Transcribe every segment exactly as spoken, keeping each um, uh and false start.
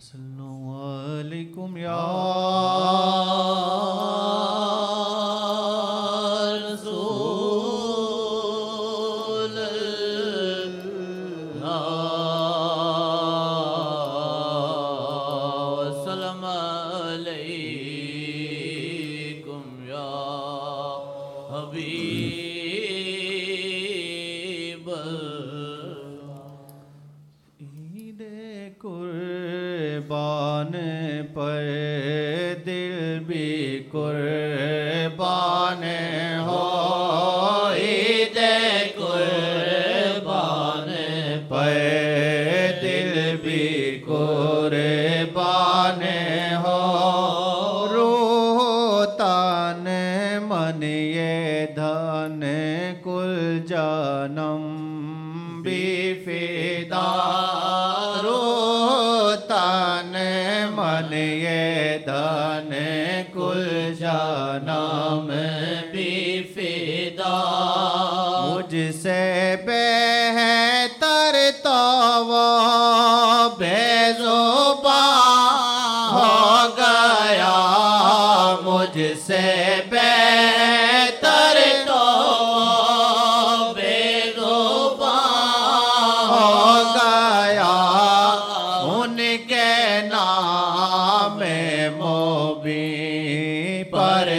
अस्सलामुअलैकुम या रसूल अल्लाह अस्सलामु अलैकुम या हबीब ईद कुर्बान पर दिल भी कुर्बान हो ईद कुर्बान पर दिल भी कुर्बान हो रोतान मन ये धन कुल जानम बेफिदा रोतान मन ये धन कुल जानम बेफिदा मुझसे बेहतर तो वो बेज़ुबान हो गया मुझसे बेहतर तो बेज़ुबान हो गया उनके नाम मोबी पर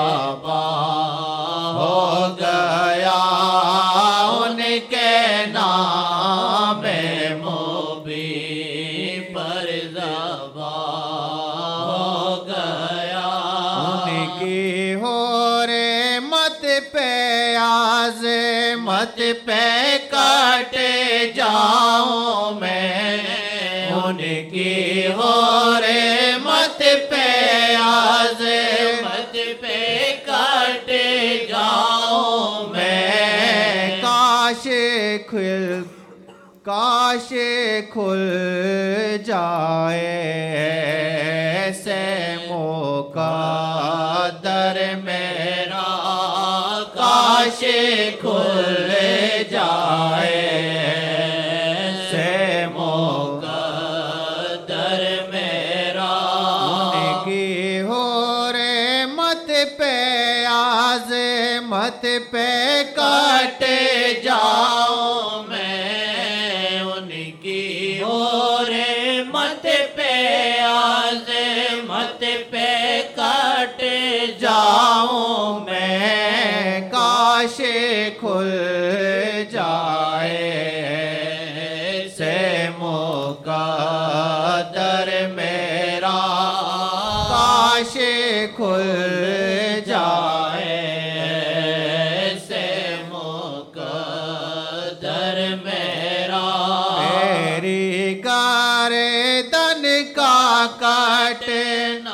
ज़बान हो गया उनके नाम मोबी पर ज़बान हो गया उनकी हो रे मत पे आज मत पे कट जाऊं मैं उनकी हो रे मत पे आज मत पे कट जाऊं मैं काश खुल काश खुल जाए ऐसे मौका दर मेरा काश खुल जाए ऐसे मौका दर मेरा उनकी हो रे मत पे आज मत पे कट जाऊं मैं उनकी हो रे मत पे आज मत पे कट जाऊं मैं काश खुल जाए से मौका दर मेरा काश खुल जाए से मौका दर मेरा मेरी गर्दन का काटना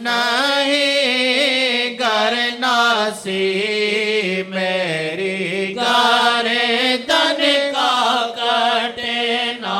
नहीं करना सी मेरी गर्दन का काटना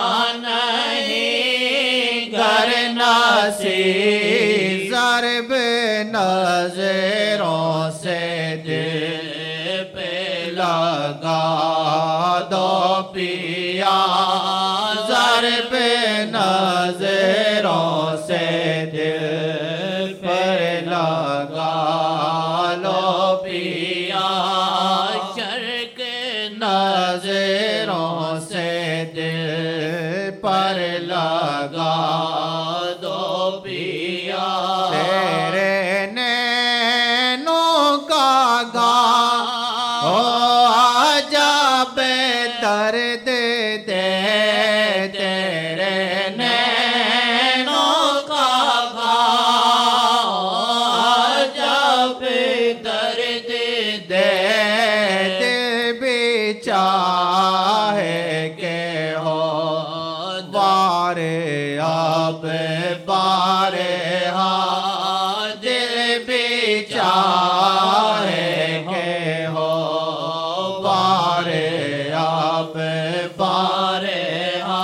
नहीं करना सी ज़रब नज़रों से दिल पे लगा दो पिया ज़रब नज़रों से दिल पर लगा लो पिया शर्क नज़रों से दिल पर लगा दो पिया तेरे नैनों का गा हो आजा बेदर्द दे तेरे नैनों का गा आजा बेदर्द दे दिल भी चाहे के हो बारे अब बारे हा दिल भी चाहे के हो बारे अब बारे हा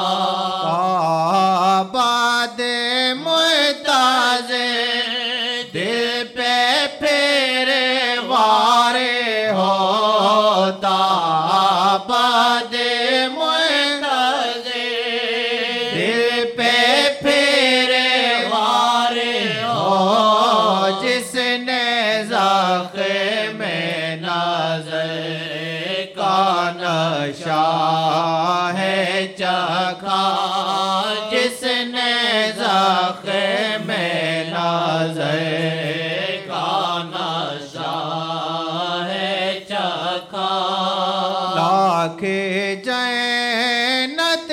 बाद मुताज़े दिल पे फेरे वारे होता बाद मुताज़े दिल पे फेरे ज़ख्म नज़र का नशा है चखा। लाख जन्नत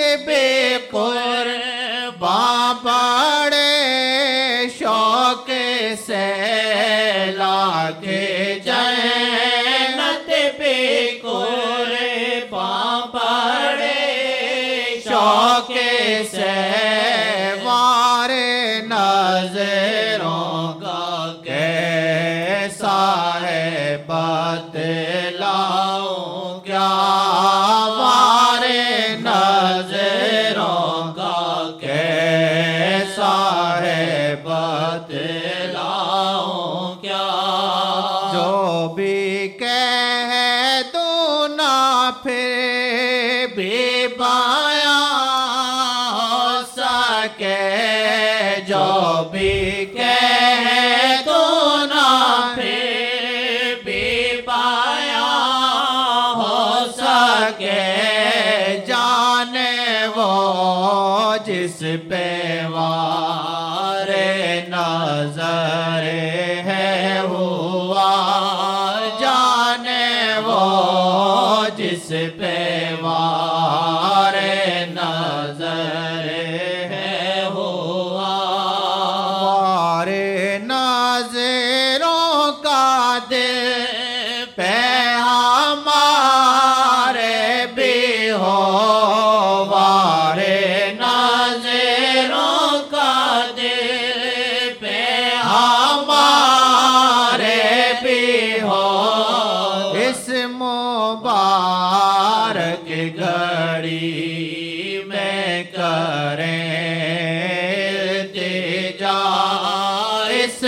बेक़ुरबां बड़े शौक से, लाख जन्नत बेक़ुरबां बड़े शौक से, वारे नज़रों का कैसा है बतलाऊं क्या, वारे नज़रों का कैसा है बतलाऊं क्या। जो भी कह दो ना फिर भी बयां हो सके, जो भी कह दो ना फिर भी बयां हो सके, जाने वो जिस पे वारे नज़र है हुआ, जाने वो जिस पे वारे नज़र है हुआ। वारे नज़रों का दिल पे हमारे भी हो, वारे नज़रों का दिल पे हमारे भी हो। इस मुबारक घड़ी में करें इल्तिजा, इस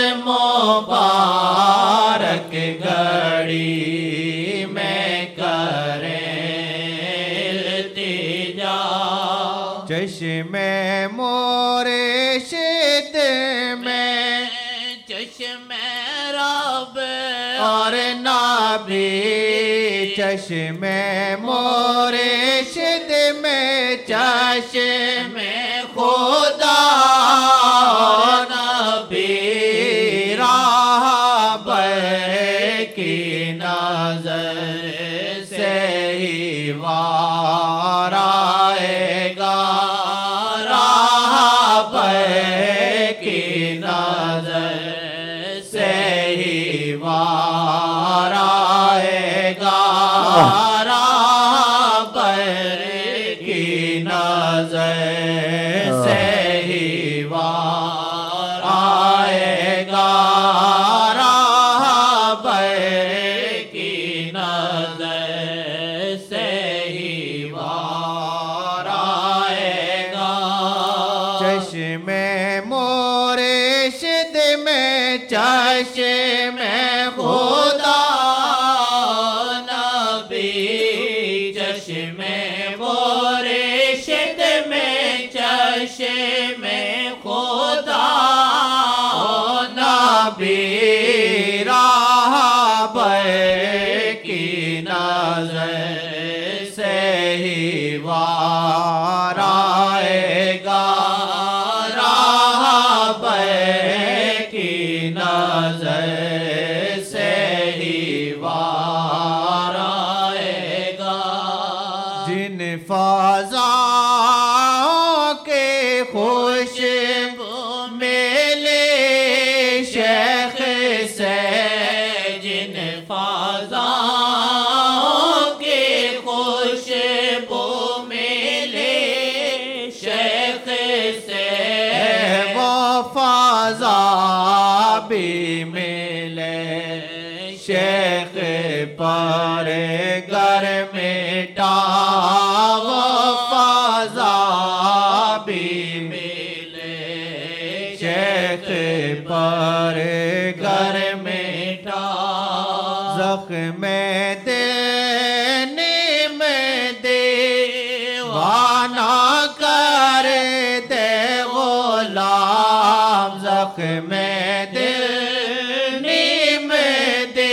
मुबारक घड़ी में करें इल्तिजा। चश्मे मुर्शिद में चश्मे रब और नाबी, चश्मे मुर्शिद में चश्मे खुदा नबी, राहबर की नजर से ही वार आएगा, राहबर की नजर से ही वार आएगा, राहबर की नजर से ही वार आएगा, राहबर की नजर से ही वार आएगा। चश्मे मुर्शिद में चश्मे खुदा नबी, चश्मे मुर्शिद में चश्मे खुदा नबी, राहबर की नजर से ही वार आएगा, राहबर की नजर से ही वार आएगा। जिन फ़ज़ाओं के खुशबू मिले शेख से, जिन फ़ज़ाओं के खुशबू मिले शेख से, वो फ़ज़ा भी मिले शेख पर घर मिटा, वो फ़ज़ा भी मिले शेख पर घर मिटा। ज़ख्म देने में दीवाना कर दे गुलाम, ज़ख्म देने में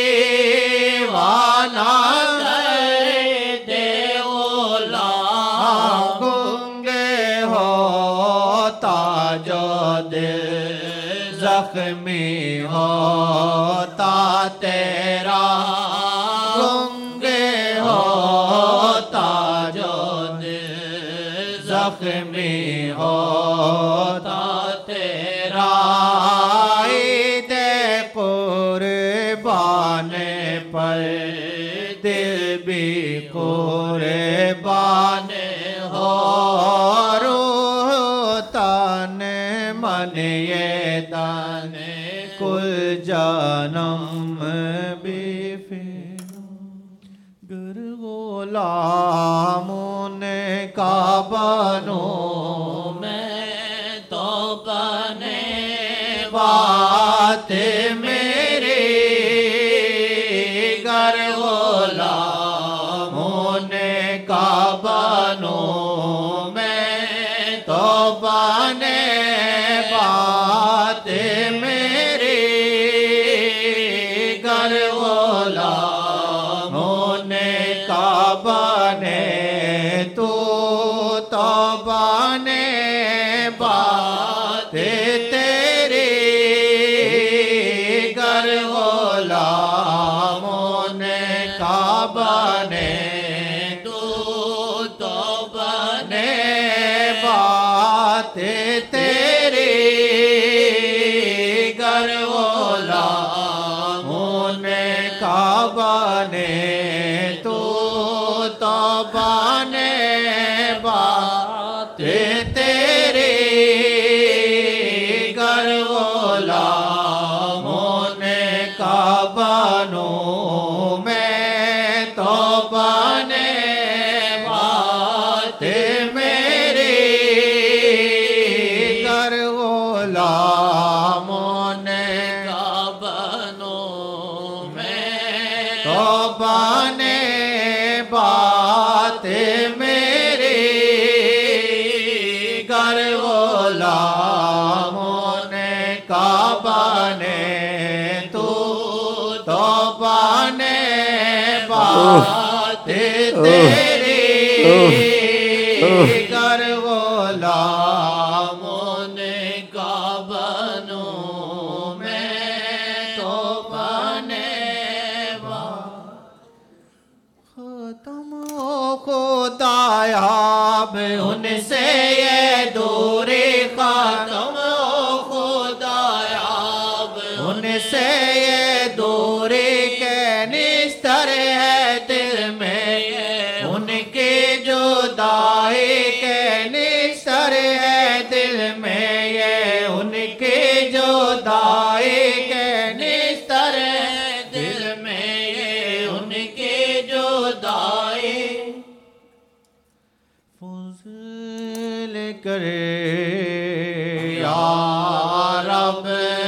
दीवाना कर दे गुलाम। गुंगे होता जो दिल जख्मी होता तेरा गूंगे होता जो दिल जख्मी होता तेरा ईद कुर्बान पर दिल भी कुर्बान हो रूह तन मन ये दान कुल जन्म भी गर गुलामों ने का बनो मैं तो बने बात मेरी गर गुलामों ने का बनो मैं तो बने बात मेरी गर गुलामों ने का बने तू तो बने बात तेरी गर गुलामों ने का बने तू तो बने बात तेरी गर गुलामों ने का बने तू तो बने बात तेरी गर गुलामों ने का बनो मैं तो बने बात मेरी गर गुलामों ने का बनो मैं तो बने बात मेरी गर गुलामों ने का बने तू तो बने बात तेरी गर गुलामों ने का बनो मैं तो बने खत्म हो खुदायाब उनसे ये दूरी खत्म हो खुदायाब उनसे ये दूरी के निस्तर है दिल में ये उनकी जुदाई के निस्तर है दिल में ये उनकी जुदाई के निस्तर है दिल में ये उनकी जुदाई फुज़ल करे या रब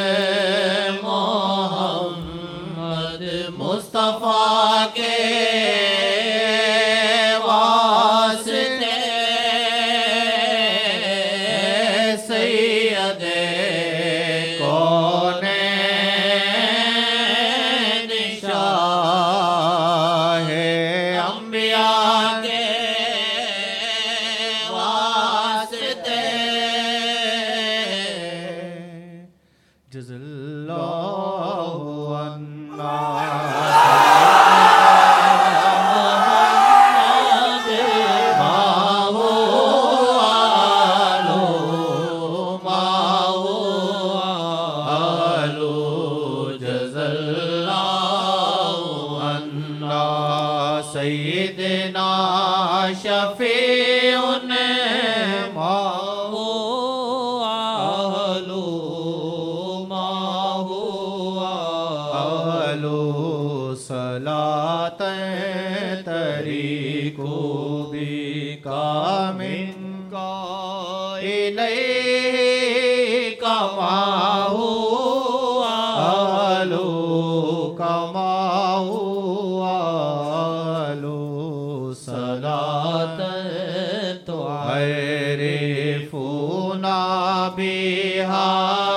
मोहम्मद मुस्तफ़ा के वास्ते सैयदे कौनैन शाहे अंबिया के वास्ते जज़ल्लाहु अन्ना सैयदना शफीउन माहू आहलू माहू आहलू सलात तरीको भी कामिन का इलैका माहू आहलू कमाहू सलात तो अरे फूना बिहा